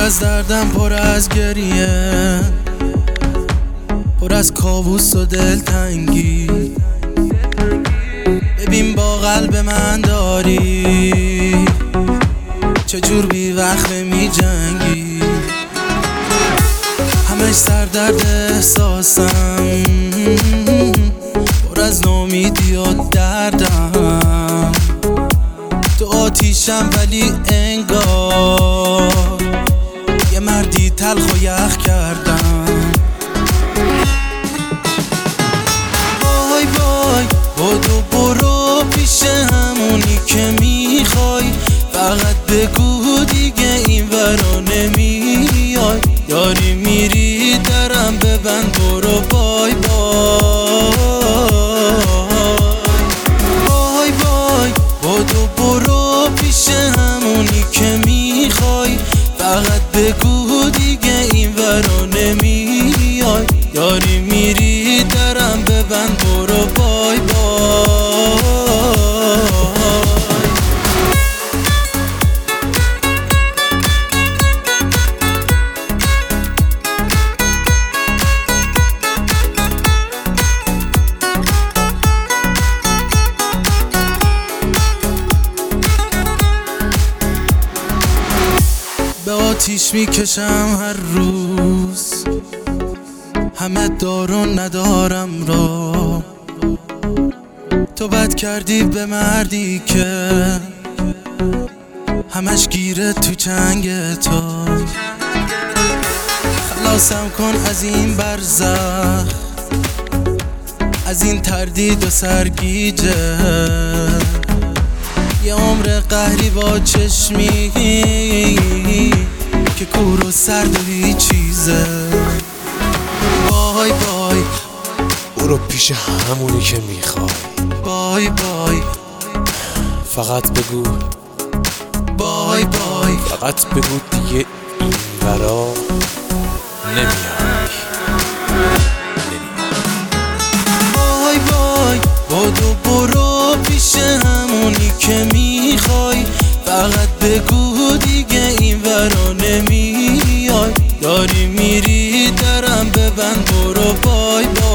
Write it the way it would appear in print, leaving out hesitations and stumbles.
از دردم پر از گریه، پر از کابوس و دلتنگی. ببین با قلب من داری چجور بی وقت می جنگی. همش سر درد احساسم، پر از نامیدی و دردم. تو آتیشم ولی انگار یه مردی تلخ و یخ کردم. وای وای بدو برو پیش همونی که میخوای، فقط بگو دیگه این ورا نمیای. داری میری درم ببند برو بای بای. وای وای بدو برو پیش همونی که میخوای، فقط بگو دیگه این ورا نمیای. داری میری درم ببند برو بای بای. به آتیش میکشم هر روز، همه دارو ندارم را. تو بد کردی به مردی که همش گیره تو چنگ تو. خلاصم کن از این برزخ، از این تردید و سرگیجه. یه عمر قهری با چشمی که کور و سرد و هیچ چیزه. بای بای برو پیش همونی که میخوای، بای بای. فقط بگو بای بای، فقط بگو دیگه این ورا نمیای. بای بای بدو برو پیش همونی که میخوای، فقط بگو دیگه این ورا نمیای. داری میری درم ببند برو بای بای.